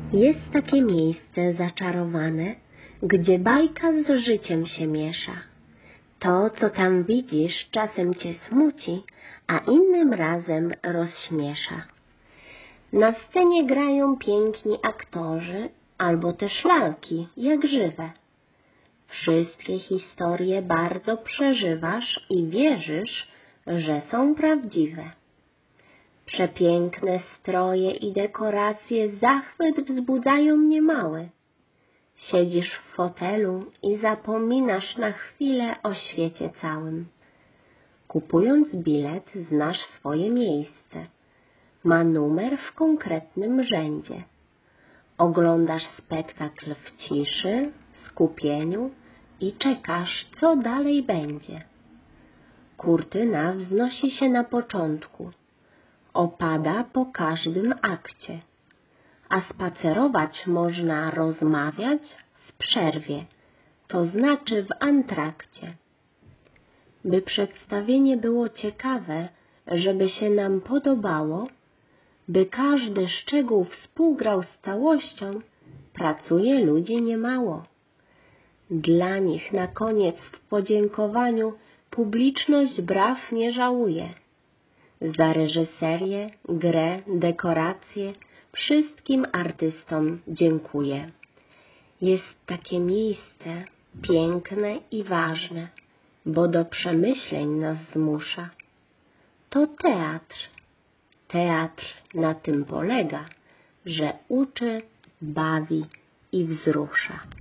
Jest takie miejsce zaczarowane, gdzie bajka z życiem się miesza. To, co tam widzisz, czasem cię smuci, a innym razem rozśmiesza. Na scenie grają piękni aktorzy, albo też lalki, jak żywe. Wszystkie historie bardzo przeżywasz i wierzysz, że są prawdziwe. Przepiękne stroje i dekoracje zachwyt wzbudzają niemały. Siedzisz w fotelu i zapominasz na chwilę o świecie całym. Kupując bilet, znasz swoje miejsce. Ma numer w konkretnym rzędzie. Oglądasz spektakl w ciszy, skupieniu i czekasz, co dalej będzie. Kurtyna wznosi się na początku. Opada po każdym akcie, a spacerować można, rozmawiać w przerwie, to znaczy w antrakcie. By przedstawienie było ciekawe, żeby się nam podobało, by każdy szczegół współgrał z całością, pracuje ludzi niemało. Dla nich na koniec w podziękowaniu publiczność braw nie żałuje. Za reżyserię, grę, dekoracje wszystkim artystom dziękuję. Jest takie miejsce piękne i ważne, bo do przemyśleń nas zmusza. To teatr. Teatr na tym polega, że uczy, bawi i wzrusza.